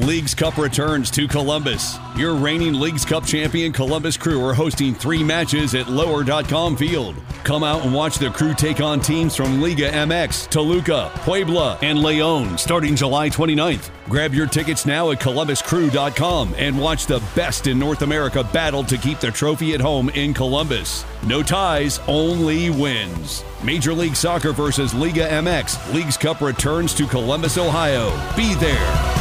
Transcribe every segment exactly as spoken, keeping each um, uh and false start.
Leagues Cup returns to Columbus. Your reigning Leagues Cup champion Columbus Crew are hosting three matches at lower dot com Field. Come out and watch the Crew take on teams from Liga M X, Toluca, Puebla, and León starting July twenty-ninth. Grab your tickets now at columbus crew dot com and watch the best in North America battle to keep the trophy at home in Columbus. No ties, only wins. Major League Soccer versus Liga M X. Leagues Cup returns to Columbus, Ohio. Be there.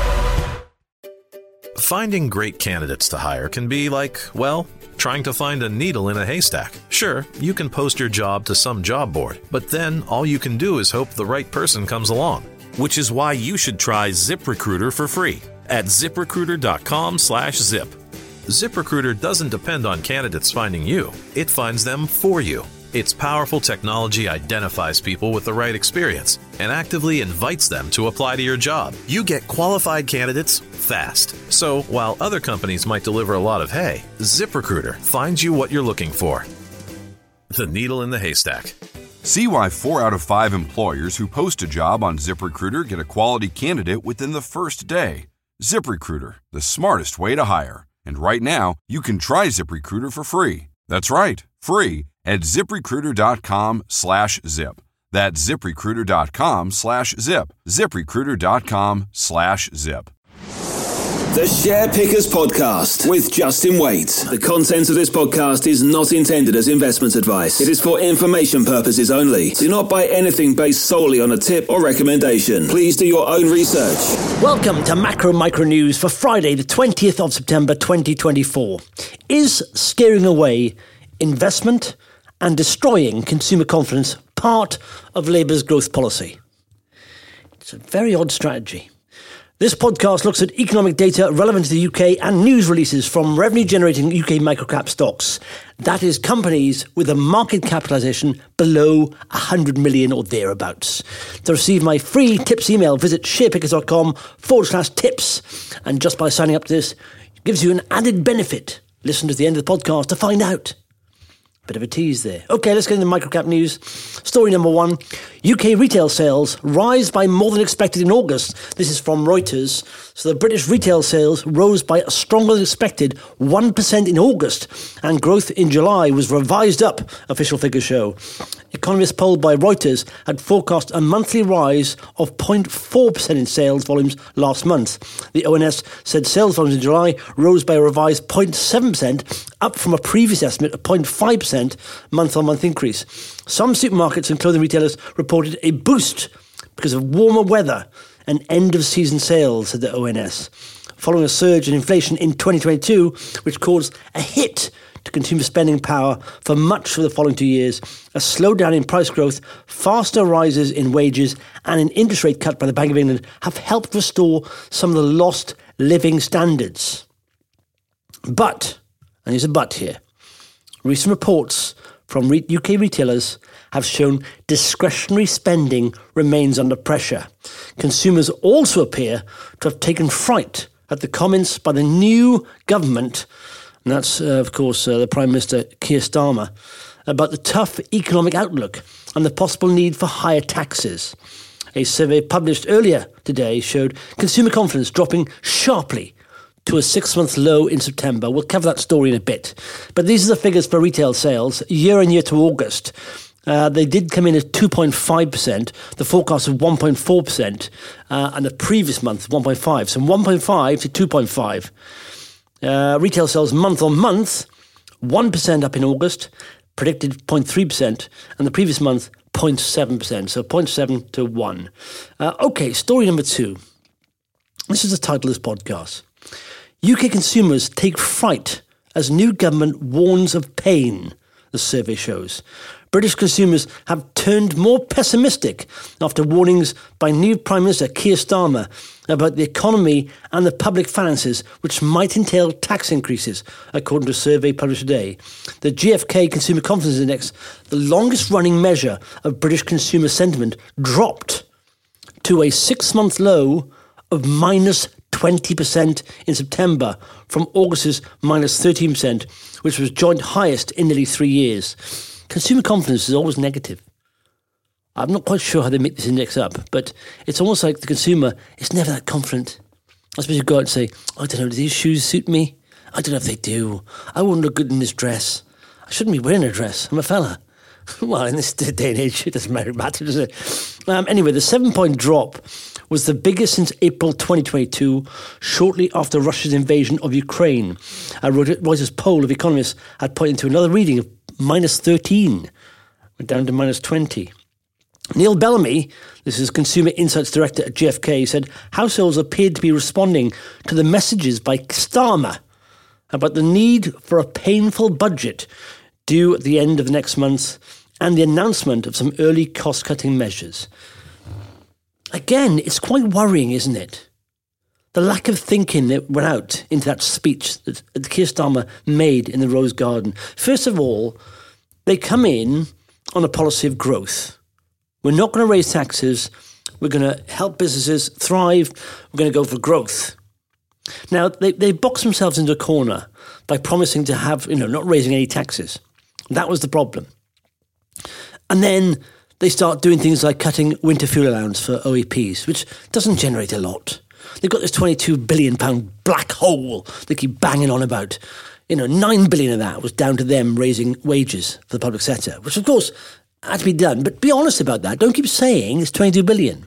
Finding great candidates to hire can be like, well, trying to find a needle in a haystack. Sure, you can post your job to some job board, but then all you can do is hope the right person comes along. Which is why you should try ZipRecruiter for free at ZipRecruiter.com slash zip. ZipRecruiter doesn't depend on candidates finding you. It finds them for you. Its powerful technology identifies people with the right experience and actively invites them to apply to your job. You get qualified candidates fast. So while other companies might deliver a lot of hay, ZipRecruiter finds you what you're looking for. The needle in the haystack. See why four out of five employers who post a job on ZipRecruiter get a quality candidate within the first day. ZipRecruiter, the smartest way to hire. And right now, you can try ZipRecruiter for free. That's right, free at ZipRecruiter.com slash zip. That's ZipRecruiter.com slash zip. ZipRecruiter.com slash zip. The Share Pickers Podcast with Justin Waite. The content of this podcast is not intended as investment advice. It is for information purposes only. Do not buy anything based solely on a tip or recommendation. Please do your own research. Welcome to Macro Micro News for Friday, the twentieth of September, twenty twenty-four. Is scaring away investment and destroying consumer confidence part of Labour's growth policy? It's a very odd strategy. This podcast looks at economic data relevant to the U K and news releases from revenue-generating U K microcap stocks. That is, companies with a market capitalisation below one hundred million or thereabouts. To receive my free tips email, visit sharepickers.com forward slash tips. And just by signing up to this, it gives you an added benefit. Listen to the end of the podcast to find out. Bit of a tease there. Okay, let's get into microcap news. Story number one. U K retail sales rise by more than expected in August. This is from Reuters. So the British retail sales rose by a stronger than expected one percent in August, and growth in July was revised up, official figures show. Economists polled by Reuters had forecast a monthly rise of zero point four percent in sales volumes last month. The O N S said sales volumes in July rose by a revised zero point seven percent, up from a previous estimate of zero point five percent month-on-month increase. Some supermarkets and clothing retailers reported a boost because of warmer weather and end-of-season sales, said the O N S, following a surge in inflation in twenty twenty-two, which caused a hit to consumer spending power for much of the following two years. A slowdown in price growth, faster rises in wages, and an interest rate cut by the Bank of England have helped restore some of the lost living standards. But, and there's a but here, recent reports from U K retailers have shown discretionary spending remains under pressure. Consumers also appear to have taken fright at the comments by the new government, and that's, uh, of course, uh, the Prime Minister Keir Starmer, about the tough economic outlook and the possible need for higher taxes. A survey published earlier today showed consumer confidence dropping sharply to a six-month low in September. We'll cover that story in a bit. But these are the figures for retail sales year-on-year to August. Uh, they did come in at two point five percent, the forecast of one point four percent, uh, and the previous month, one point five. So one point five to two point five. Uh, retail sales month-on-month, one percent up in August, predicted zero point three percent, and the previous month, zero point seven percent. So zero point seven to one. Uh, okay, story number two. This is the title of this podcast. U K consumers take fright as new government warns of pain, the survey shows. British consumers have turned more pessimistic after warnings by new Prime Minister Keir Starmer about the economy and the public finances, which might entail tax increases, according to a survey published today. The G F K Consumer Confidence Index, the longest-running measure of British consumer sentiment, dropped to a six-month low of minus twenty percent in September from August's minus thirteen percent, which was joint highest in nearly three years. Consumer confidence is always negative. I'm not quite sure how they make this index up, but it's almost like the consumer is never that confident. I suppose you go out and say, I don't know, do these shoes suit me? I don't know if they do. I wouldn't look good in this dress. I shouldn't be wearing a dress. I'm a fella. Well, in this day and age, it doesn't matter, does it? Um, anyway, the seven-point drop was the biggest since April twenty twenty-two, shortly after Russia's invasion of Ukraine. A Reuters poll of economists had pointed to another reading of minus thirteen, went down to minus twenty. Neil Bellamy, this is Consumer Insights Director at G F K, said households appeared to be responding to the messages by Starmer about the need for a painful budget due at the end of next month and the announcement of some early cost-cutting measures. Again, it's quite worrying, isn't it? The lack of thinking that went out into that speech that, that Keir Starmer made in the Rose Garden. First of all, they come in on a policy of growth. We're not going to raise taxes. We're going to help businesses thrive. We're going to go for growth. Now, they, they box themselves into a corner by promising to have, you know, not raising any taxes. That was the problem. And then they start doing things like cutting winter fuel allowance for O E Ps, which doesn't generate a lot. They've got this twenty-two billion pounds black hole they keep banging on about. You know, nine billion pounds of that was down to them raising wages for the public sector, which of course had to be done. But be honest about that. Don't keep saying it's twenty-two billion.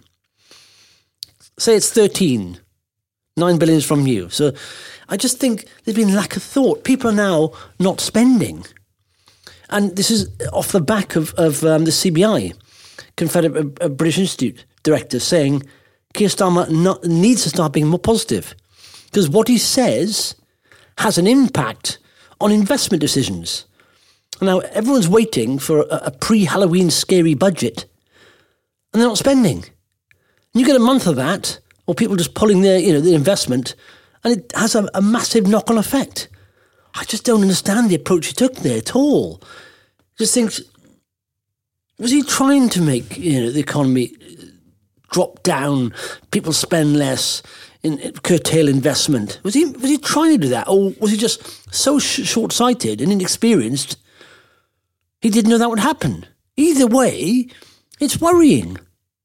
Say it's thirteen. nine billion is from you. So I just think there's been lack of thought. People are now not spending. And this is off the back of, of um, the C B I, Confederate uh, British Institute director, saying Keir Starmer not, needs to start being more positive. Because what he says has an impact on investment decisions. Now, everyone's waiting for a, a pre-Halloween scary budget, and they're not spending. And you get a month of that, or people just pulling their, you know, their investment, and it has a, a massive knock-on effect. I just don't understand the approach he took there at all. Just think, was he trying to make, you know, the economy drop down, people spend less, in, curtail investment? Was he was he trying to do that, or was he just so sh- short-sighted and inexperienced he didn't know that would happen? Either way, it's worrying.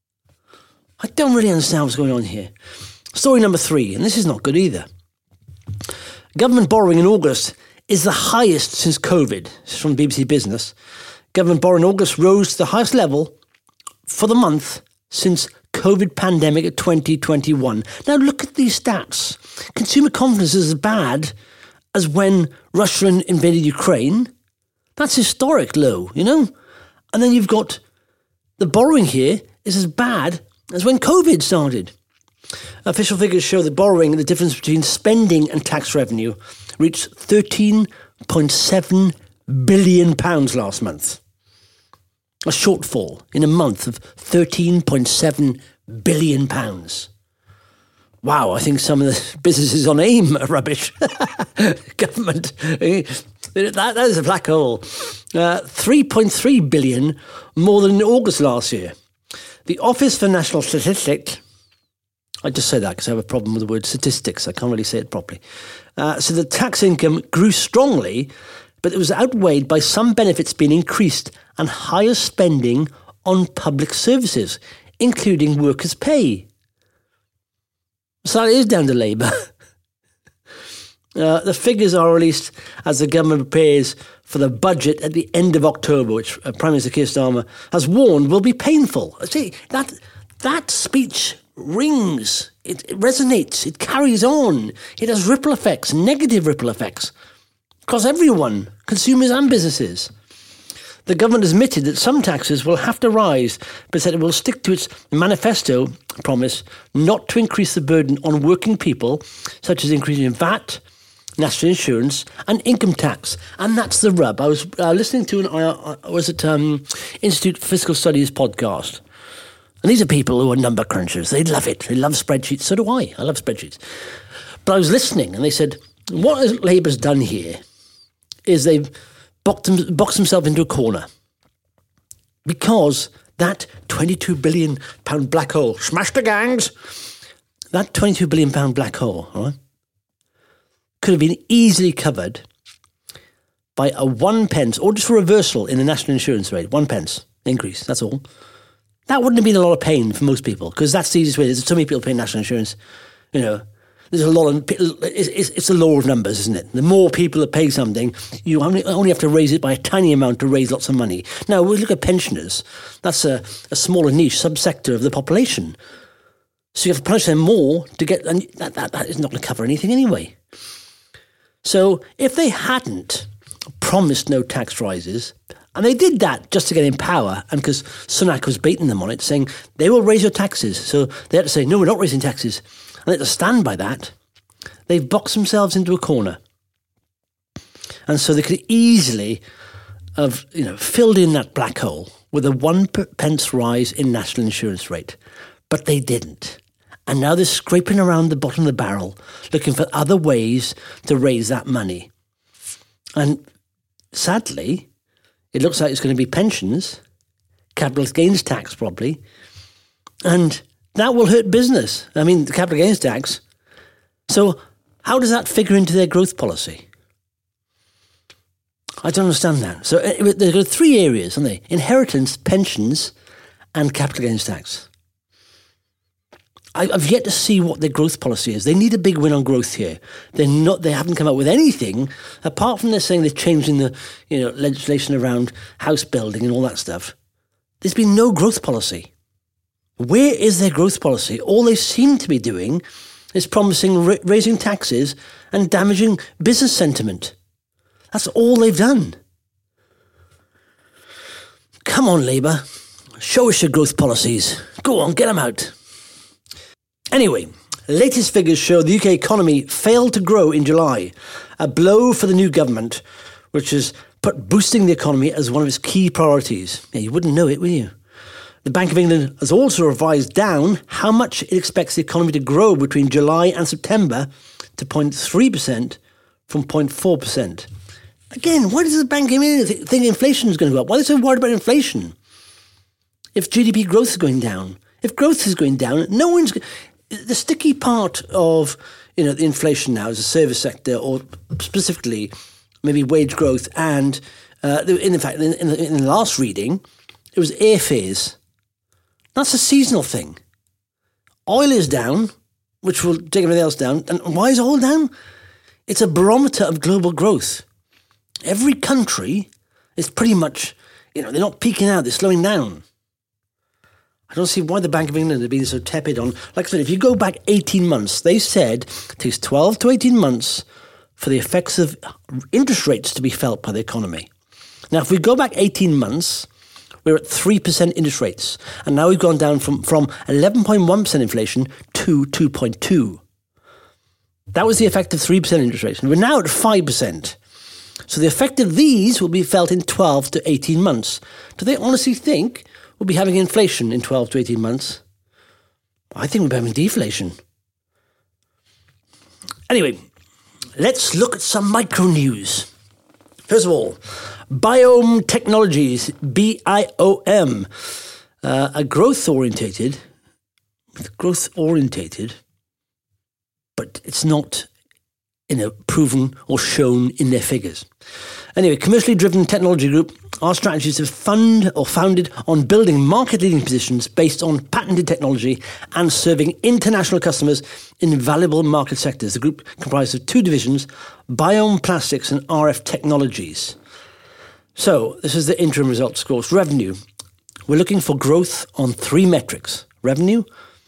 I don't really understand what's going on here. Story number three, and this is not good either. Government borrowing in August is the highest since COVID. This is from B B C Business. Government borrowing in August rose to the highest level for the month since COVID pandemic of twenty twenty-one. Now look at these stats. Consumer confidence is as bad as when Russia invaded Ukraine. That's historic low, you know? And then you've got the borrowing here is as bad as when COVID started. Official figures show that borrowing, the difference between spending and tax revenue, reached thirteen point seven billion pounds last month. A shortfall in a month of thirteen point seven billion pounds. Wow, I think some of the businesses on AIM are rubbish. Government, that, that is a black hole. Uh, three point three billion pounds more than in August last year. The Office for National Statistics, I just say that because I have a problem with the word statistics. I can't really say it properly. Uh, so the tax income grew strongly, but it was outweighed by some benefits being increased and higher spending on public services, including workers' pay. So that is down to Labour. uh, the figures are released as the government prepares for the budget at the end of October, which uh, Prime Minister Keir Starmer has warned will be painful. See, that, that speech rings, it, it resonates, it carries on. It has ripple effects, negative ripple effects, across everyone, consumers and businesses. The government has admitted that some taxes will have to rise, but said it will stick to its manifesto promise not to increase the burden on working people, such as increasing V A T, national insurance and income tax. And that's the rub. I was uh, listening to an uh, was it um, Institute for Fiscal Studies podcast. And these are people who are number crunchers. They love it. They love spreadsheets. So do I. I love spreadsheets. But I was listening and they said, what Labour's done here is they've boxed, them, boxed themselves into a corner. Because that twenty-two billion pounds black hole, smash the gangs, that twenty-two billion pounds black hole, right, could have been easily covered by a one pence, or just a reversal in the national insurance rate, one pence increase, that's all. That wouldn't have been a lot of pain for most people, because that's the easiest way. There's so many people paying national insurance, you know. there's a lot of, it's, it's the law of numbers, isn't it? The more people that pay something, you only, only have to raise it by a tiny amount to raise lots of money. Now, we look at pensioners. That's a, a smaller niche subsector of the population. So you have to punish them more to get, and that, that, that is not going to cover anything anyway. So if they hadn't promised no tax rises, and they did that just to get in power, and because Sunak was baiting them on it, saying they will raise your taxes. So they had to say, no, we're not raising taxes. And they had to stand by that. They've boxed themselves into a corner. And so they could easily have, you know, filled in that black hole with a one pence rise in national insurance rate. But they didn't. And now they're scraping around the bottom of the barrel, looking for other ways to raise that money. And sadly, it looks like it's going to be pensions, capital gains tax probably, and that will hurt business. I mean, the capital gains tax. So how does that figure into their growth policy? I don't understand that. So there are three areas, aren't they? Inheritance, pensions, and capital gains tax. I've yet to see what their growth policy is. They need a big win on growth here. They're not. They haven't come up with anything apart from they're saying they're changing the, you know, legislation around house building and all that stuff. There's been no growth policy. Where is their growth policy? All they seem to be doing is promising ra- raising taxes and damaging business sentiment. That's all they've done. Come on, Labour. Show us your growth policies. Go on, get them out. Anyway, latest figures show the U K economy failed to grow in July, a blow for the new government, which has put boosting the economy as one of its key priorities. Yeah, you wouldn't know it, would you? The Bank of England has also revised down how much it expects the economy to grow between July and September to zero point three percent from zero point four percent. Again, why does the Bank of England think inflation is going to go up? Why are they so worried about inflation? If G D P growth is going down, if growth is going down, no one's... The sticky part of, you know, the inflation now is the service sector, or specifically maybe wage growth, and uh, in fact, in, in, the, in the last reading, it was airfares. That's a seasonal thing. Oil is down, which will take everything else down. And why is oil down? It's a barometer of global growth. Every country is pretty much, you know, they're not peaking out, they're slowing down. I don't see why the Bank of England have been so tepid on... Like I said, if you go back eighteen months, they said it takes twelve to eighteen months for the effects of interest rates to be felt by the economy. Now, if we go back eighteen months, we're at three percent interest rates. And now we've gone down from, from eleven point one percent inflation to two point two. That was the effect of three percent interest rates. And we're now at five percent. So the effect of these will be felt in twelve to eighteen months. Do they honestly think we'll be having inflation in twelve to eighteen months? I think we'll be having deflation. Anyway, let's look at some micro news. First of all, Biome Technologies, B I O M, uh, a growth-orientated, growth-orientated, but it's not, you know, proven or shown in their figures. Anyway, commercially driven technology group, our strategy is to fund or founded on building market-leading positions based on patented technology and serving international customers in valuable market sectors. The group comprises of two divisions, Biome Plastics and R F Technologies. So, this is the interim results, of course. Revenue. We're looking for growth on three metrics. Revenue,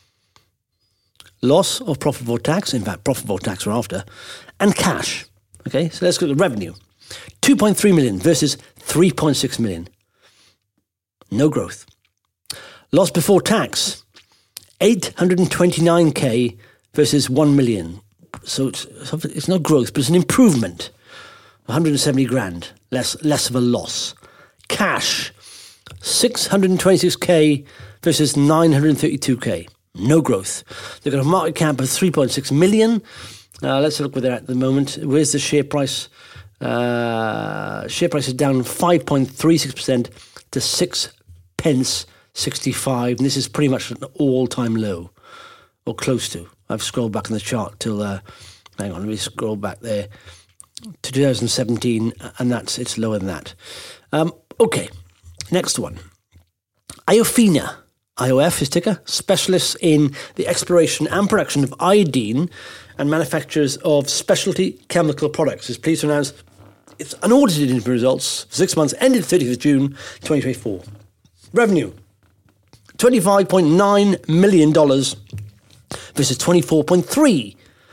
loss of profit before tax, in fact, profit before tax we're after, and cash. Okay, so let's look at the revenue. two point three million versus three point six million. No growth. Loss before tax, eight hundred twenty-nine thousand versus one million. So it's, it's not growth, but it's an improvement. one hundred seventy grand, less, less of a loss. Cash, six hundred twenty-six thousand versus nine hundred thirty-two thousand. No growth. They've got a market cap of three point six million. Uh, let's look where they're at the moment. Where's the share price? Uh, share price is down five point three six percent to six pence sixty-five. And this is pretty much an all-time low, or close to. I've scrolled back in the chart till, uh, hang on, let me scroll back there to two thousand seventeen, and that's it's lower than that. Um, okay, next one. Iofina. I O F is ticker, specialists in the exploration and production of iodine and manufacturers of specialty chemical products, is pleased to announce its unaudited interim results for six months ended thirtieth of June twenty twenty-four. Revenue, twenty-five point nine million dollars versus twenty-four point three.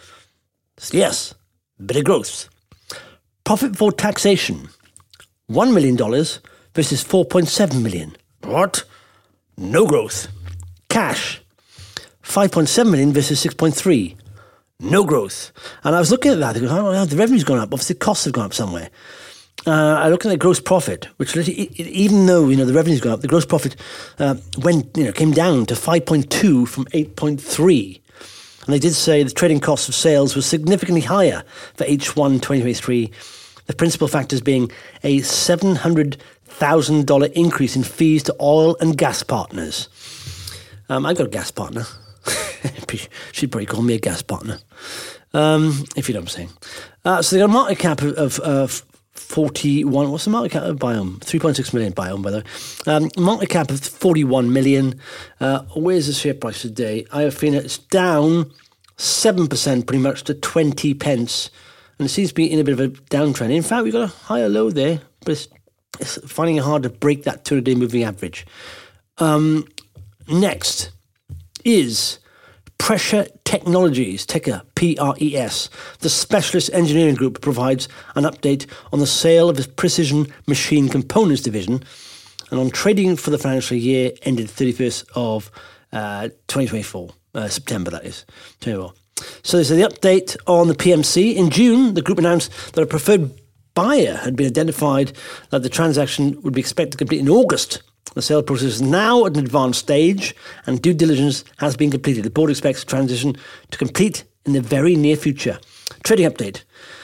Yes, bit of growth. Profit before taxation, one million dollars versus four point seven million dollars. What? No growth. Cash, five point seven million dollars versus six point three. No growth. And I was looking at that, I go, oh, the revenue's gone up, obviously costs have gone up somewhere. Uh, I looked at the gross profit, which even though, you know, the revenue's gone up, the gross profit uh, went, you know, came down to five point two from eight point three. And they did say the trading cost of sales was significantly higher for H one twenty twenty-three, the principal factors being a seven hundred thousand dollars increase in fees to oil and gas partners. Um, I've got a gas partner. She'd probably call me a gas partner, um, if you know what I'm saying. Uh, so they got a market cap of, of uh, forty-one. What's the market cap of Biome? three point six million Biome, by the way. Um, market cap of forty-one million. Uh, where's the share price today? Iofina, it's down seven percent pretty much to twenty pence. And it seems to be in a bit of a downtrend. In fact, we've got a higher low there, but it's, it's finding it hard to break that two hundred day moving average. Um, next is Pressure Technologies, ticker P R E S. The specialist engineering group provides an update on the sale of its precision machine components division and on trading for the financial year ended thirty-first of uh, twenty twenty-four, uh, September that is. twenty-four. So this is the update on the P M C. In June, the group announced that a preferred buyer had been identified, that the transaction would be expected to complete in August. The sale process is now at an advanced stage and due diligence has been completed. The board expects the transition to complete in the very near future. Trading update.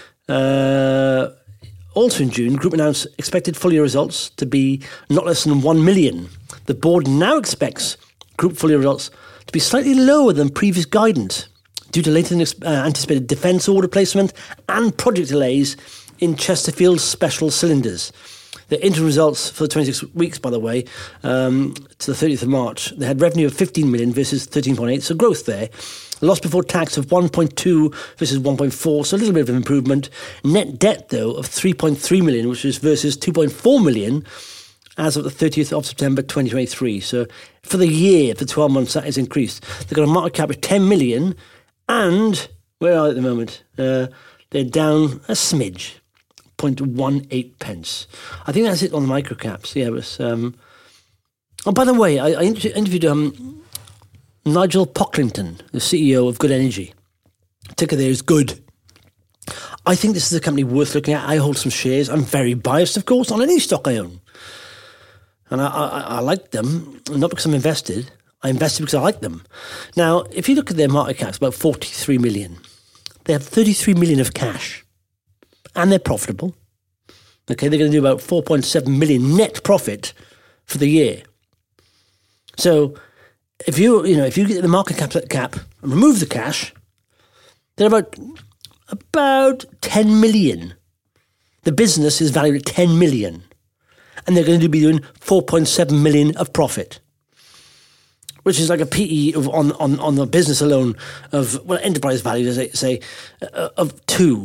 Uh, also in June, the group announced expected full year results to be not less than one million. The board now expects group full year results to be slightly lower than previous guidance due to later than uh, anticipated defence order placement and project delays in Chesterfield Special Cylinders. The interim results for the twenty-six weeks, by the way, um, to the thirtieth of March, they had revenue of fifteen million versus thirteen point eight, so growth there. Loss before tax of one point two versus one point four, so a little bit of improvement. Net debt, though, of three point three million, which is versus two point four million as of the thirtieth of September twenty twenty-three. So for the year, for twelve months, that has increased. They've got a market cap of ten million, and where are they at the moment? Uh, they're down a smidge. zero point one eight pence. I think that's it on the microcaps. Yeah, it was. Um... Oh, by the way, I, I interviewed um, Nigel Pocklington, the C E O of Good Energy. Ticker there is Good. I think this is a company worth looking at. I hold some shares. I'm very biased, of course, on any stock I own, and I, I, I like them not because I'm invested. I invested because I like them. Now, if you look at their market cap, it's about forty-three million. They have thirty-three million of cash. And they're profitable. Okay, they're going to do about four point seven million net profit for the year. So, if you you know if you get the market cap cap and remove the cash, they're about about ten million. The business is valued at ten million, and they're going to be doing four point seven million of profit, which is like a P E of on on on the business alone of well enterprise value, as they say, uh, of two.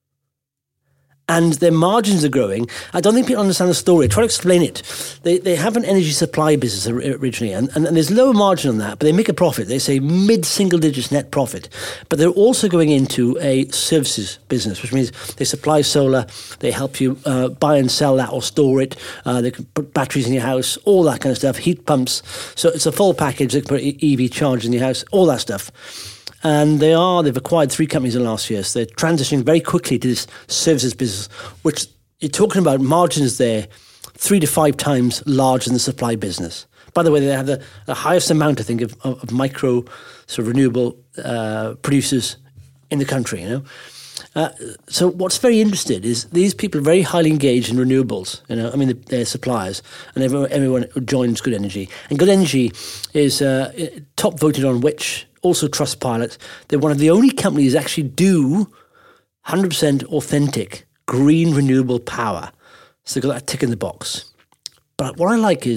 And their margins are growing. I don't think people understand the story. I try to explain it. They they have an energy supply business originally, and, and, and there's lower margin on that, but they make a profit. They say mid-single digits net profit. But they're also going into a services business, which means they supply solar, they help you uh, buy and sell that or store it, uh, they can put batteries in your house, all that kind of stuff, heat pumps. So it's a full package. They can put E V charge in your house, all that stuff. And they are, they've acquired three companies in the last year. So they're transitioning very quickly to this services business, which you're talking about margins there three to five times larger than the supply business. By the way, they have the, the highest amount, I think, of, of, of micro sort of renewable uh, producers in the country, you know. Uh, so what's very interesting is these people are very highly engaged in renewables, you know, I mean, they're suppliers, and everyone, everyone joins Good Energy. And Good Energy is uh, top voted on which, also Trustpilot. They're one of the only companies that actually do one hundred percent authentic green renewable power. So they've got that tick in the box. But what I like is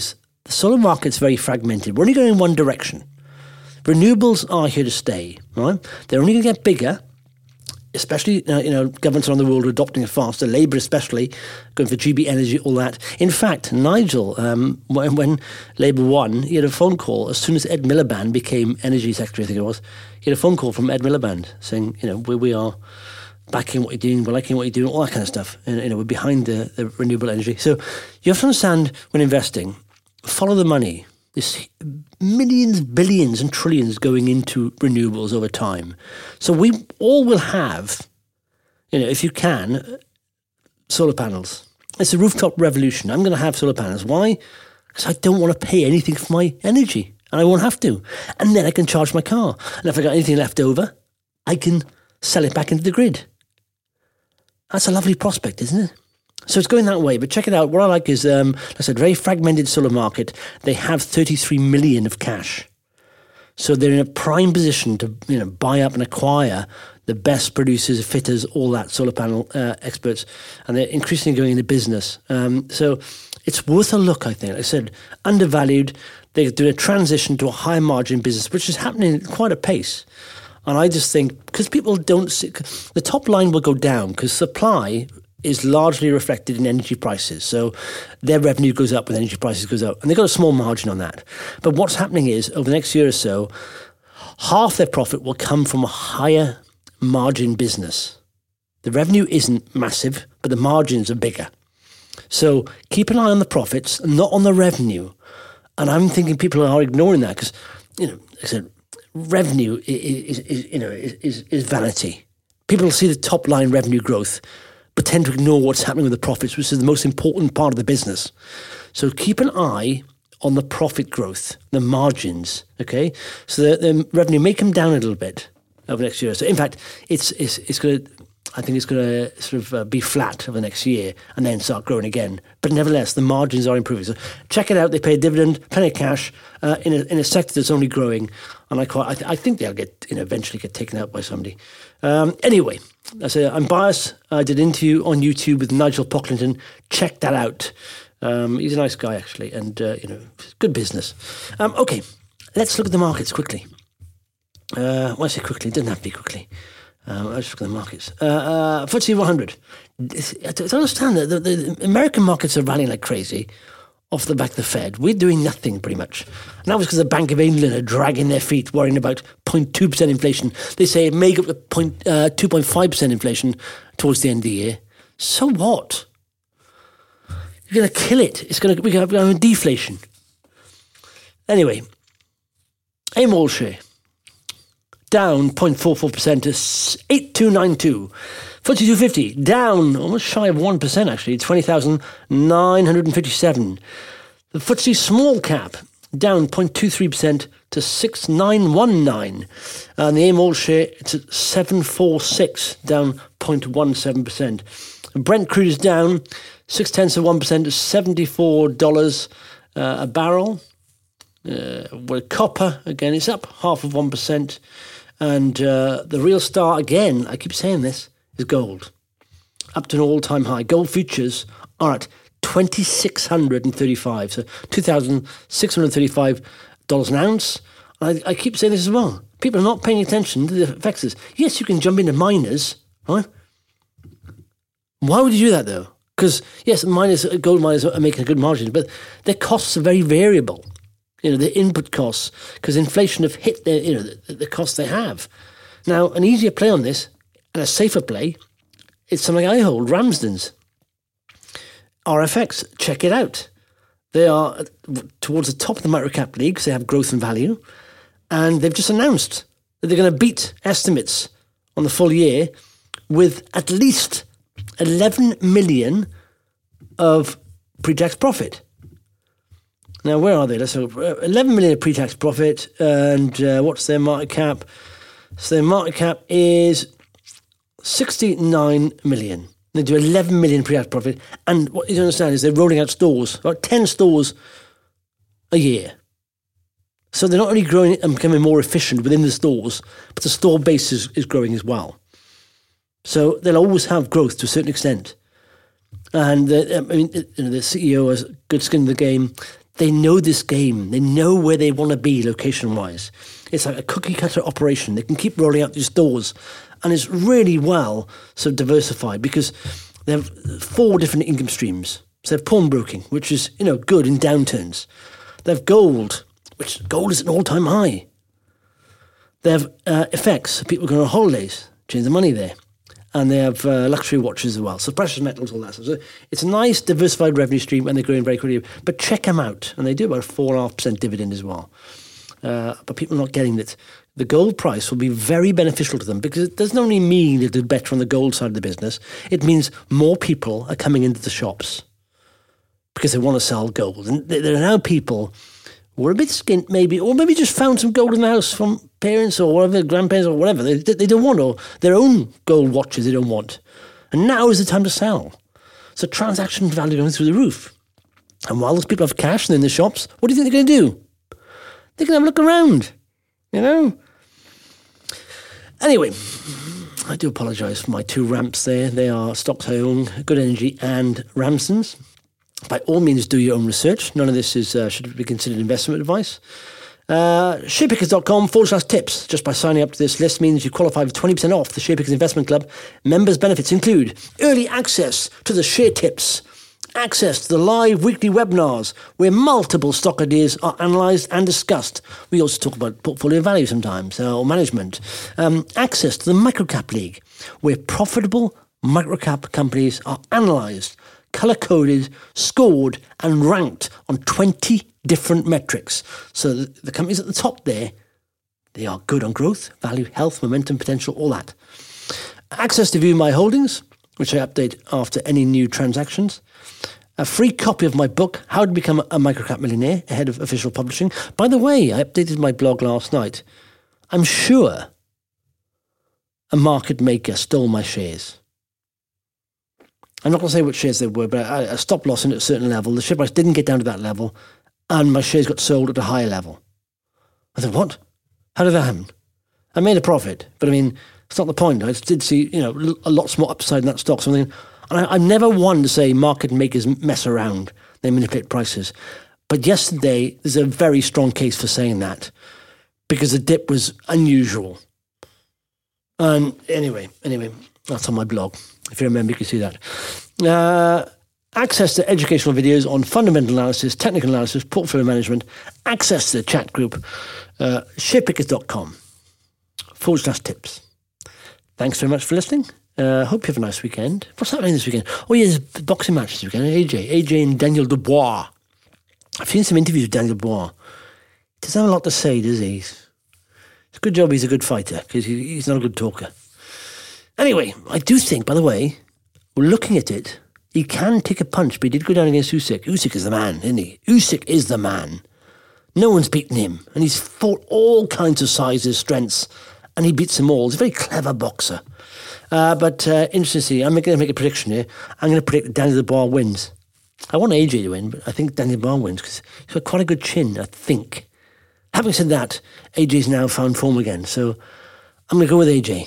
the solar market's very fragmented. We're only going in one direction. Renewables are here to stay, right? They're only going to get bigger, especially, uh, you know, governments around the world are adopting it faster, Labour especially, going for G B energy, all that. In fact, Nigel, um, when, when Labour won, he had a phone call as soon as Ed Miliband became Energy Secretary, I think it was. He had a phone call from Ed Miliband saying, you know, we, we are backing what you're doing, we're liking what you're doing, all that kind of stuff. And, you know, we're behind the, the renewable energy. So you have to understand when investing, follow the money. There's millions, billions and trillions going into renewables over time. So we all will have, you know, if you can, solar panels. It's a rooftop revolution. I'm going to have solar panels. Why? Because I don't want to pay anything for my energy. And I won't have to. And then I can charge my car. And if I got anything left over, I can sell it back into the grid. That's a lovely prospect, isn't it? So it's going that way, but check it out. What I like is, um, like I said, very fragmented solar market. They have thirty-three million of cash. So they're in a prime position to, you know, buy up and acquire the best producers, fitters, all that solar panel uh, experts, and they're increasingly going into business. Um, so it's worth a look, I think. Like I said, undervalued. They're doing a transition to a high margin business, which is happening at quite a pace. And I just think, because people don't see, the top line will go down because supply is largely reflected in energy prices. So their revenue goes up when energy prices goes up. And they've got a small margin on that. But what's happening is, over the next year or so, half their profit will come from a higher margin business. The revenue isn't massive, but the margins are bigger. So keep an eye on the profits, not on the revenue. And I'm thinking people are ignoring that because, you know, like I said, revenue is, is, is you know, is, is, is vanity. People see the top line revenue growth, but tend to ignore what's happening with the profits, which is the most important part of the business. So keep an eye on the profit growth, the margins, okay? So the, the revenue may come down a little bit over next year. So in fact, it's it's it's going to, I think it's going to sort of uh, be flat over the next year and then start growing again. But nevertheless, the margins are improving. So check it out. They pay a dividend, plenty of cash uh, in a in a sector that's only growing, and I quite I, th- I think they'll get, you know, eventually get taken out by somebody. Um, anyway. I say I'm biased. I did an interview on YouTube with Nigel Pocklington. Check that out. Um, he's a nice guy, actually, and uh, you know, good business. Um, okay, let's look at the markets quickly. Uh, when I say quickly, it doesn't have to be quickly. Uh, I'll just look at the markets. Uh, uh, F T S E one hundred. I don't understand that the, the American markets are rallying like crazy off the back of the Fed. We're doing nothing, pretty much. And that was because the Bank of England are dragging their feet, worrying about zero point two percent inflation. They say it may go up to two point five percent inflation towards the end of the year. So what? You're going to kill it. It's going to be going to have deflation. Anyway, A M All share down zero point four four percent to eight two nine two. F T S E two fifty down almost shy of one percent, actually, twenty thousand nine hundred fifty-seven. The F T S E small cap down zero point two three percent to six nine one nine. And the A M All share, it's at seven forty-six, down zero point one seven percent. Brent crude is down six tenths of one percent to seventy-four dollars uh, a barrel. Uh, where copper, again, it's up half of one percent. And uh, the real star, again, I keep saying this, is gold. Up to an all-time high. Gold futures are at two thousand six hundred thirty-five dollars, so two thousand six hundred thirty-five dollars an ounce. I, I keep saying this as well. People are not paying attention to the effects of this. Yes, you can jump into miners, right? Why would you do that, though? Because, yes, miners, gold miners are making a good margin, but their costs are very variable. You know, the input costs, because inflation have hit their, you know, the, the costs they have. Now, an easier play on this, and a safer play, is something I hold, Ramsden's. R F X, check it out. They are towards the top of the microcap league because they have growth and value, and they've just announced that they're going to beat estimates on the full year with at least eleven million of pre-tax profit. Now, where are they? Let's look. eleven million of pre-tax profit, and uh, what's their market cap? So their market cap is sixty-nine million. They do eleven million pre-tax profit, and what you don't understand is they're rolling out stores, about ten stores a year. So they're not only growing and becoming more efficient within the stores, but the store base is, is growing as well. So they'll always have growth to a certain extent. And the, I mean, you know, the C E O has good skin in the game. They know this game. They know where they want to be location-wise. It's like a cookie-cutter operation. They can keep rolling out these stores. And it's really well sort of diversified because they have four different income streams. So they have pawnbroking, which is, you know, good in downturns. They have gold, which gold is at an all-time high. They have uh, effects. People go on holidays, change the money there. And they have uh, luxury watches as well. So precious metals, all that stuff. So it's a nice diversified revenue stream and they're growing very quickly. But check them out. And they do about a four point five percent dividend as well. Uh, but people are not getting that. The gold price will be very beneficial to them because it doesn't only mean they do better on the gold side of the business. It means more people are coming into the shops because they want to sell gold. And there are now people who are a bit skint maybe, or maybe just found some gold in the house from parents or whatever, grandparents or whatever. They, they don't want, or their own gold watches they don't want. And now is the time to sell. So transaction value going through the roof. And while those people have cash and they're in the shops, what do you think they're going to do? They're going to have a look around, you know? Anyway, I do apologise for my two ramps there. They are stocks I own, Good Energy and Ramsons. By all means, do your own research. None of this is uh, should be considered investment advice. Uh, sharepickers.com forward slash tips. Just by signing up to this list means you qualify for twenty percent off the Sharepickers Investment Club. Members' benefits include early access to the share tips, access to the live weekly webinars where multiple stock ideas are analysed and discussed. We also talk about portfolio value sometimes, uh, or management. Um, access to the Microcap League where profitable microcap companies are analysed, colour-coded, scored and ranked on twenty different metrics. So the, the companies at the top there, they are good on growth, value, health, momentum, potential, all that. Access to view my holdings, which I update after any new transactions. A free copy of my book, How to Become a Microcap Millionaire, ahead of official publishing. By the way, I updated my blog last night. I'm sure a market maker stole my shares. I'm not going to say which shares they were, but I, I stopped loss in at a certain level. The share price didn't get down to that level, and my shares got sold at a higher level. I thought, what? How did that happen? I made a profit, but I mean, it's not the point. I did see, you know, a lot more upside in that stock. Something, and I, I'm never one to say market makers mess around. They manipulate prices. But yesterday, there's a very strong case for saying that because the dip was unusual. And anyway, anyway, that's on my blog. If you remember, you can see that. Uh, access to educational videos on fundamental analysis, technical analysis, portfolio management, access to the chat group, uh, sharepickers.com forward slash tips. Thanks very much for listening. Uh, hope you have a nice weekend. What's happening this weekend? Oh, yeah, there's a boxing match this weekend. A J. A J and Daniel Dubois. I've seen some interviews with Daniel Dubois. He doesn't have a lot to say, does he? It's a good job he's a good fighter because he, he's not a good talker. Anyway, I do think, by the way, we're looking at it, he can take a punch, but he did go down against Usyk. Usyk is the man, isn't he? Usyk is the man. No one's beaten him, and he's fought all kinds of sizes, strengths, and he beats them all. He's a very clever boxer. Uh, but uh, interesting to see, I'm going to make a prediction here. I'm going to predict that Daniel Dubois wins. I want A J to win, but I think Daniel Dubois wins because he's got quite a good chin, I think. Having said that, A J's now found form again, so I'm going to go with A J.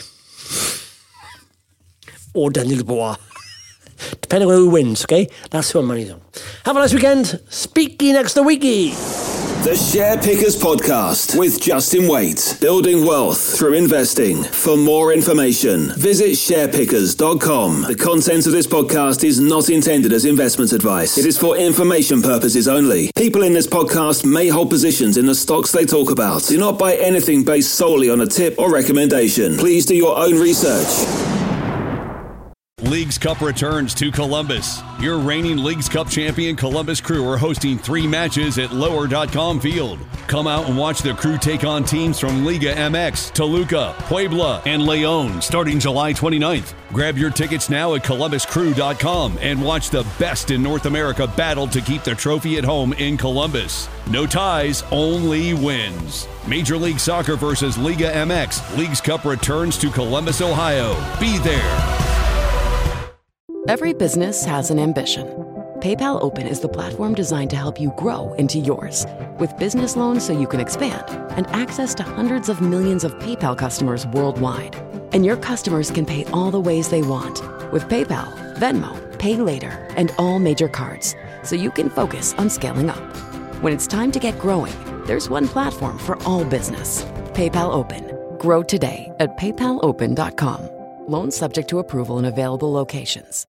Or Daniel Dubois. Depending on who wins, okay? That's who I'm money's on. Have a nice weekend. Speaky next weeky. The Share Pickers Podcast with Justin Waite. Building wealth through investing. For more information, visit share pickers dot com. The content of this podcast is not intended as investment advice. It is for information purposes only. People in this podcast may hold positions in the stocks they talk about. Do not buy anything based solely on a tip or recommendation. Please do your own research. Leagues Cup returns to Columbus. Your reigning Leagues Cup champion Columbus Crew are hosting three matches at lower dot com field. Come out and watch the Crew take on teams from Liga M X, Toluca, Puebla, and León starting July twenty-ninth. Grab your tickets now at columbus crew dot com and watch the best in North America battle to keep the trophy at home in Columbus. No ties, only wins. Major League Soccer versus Liga M X. Leagues Cup returns to Columbus, Ohio. Be there. Every business has an ambition. PayPal Open is the platform designed to help you grow into yours. With business loans so you can expand and access to hundreds of millions of PayPal customers worldwide. And your customers can pay all the ways they want with PayPal, Venmo, Pay Later, and all major cards, so you can focus on scaling up. When it's time to get growing, there's one platform for all business. PayPal Open. Grow today at paypal open dot com. Loans subject to approval in available locations.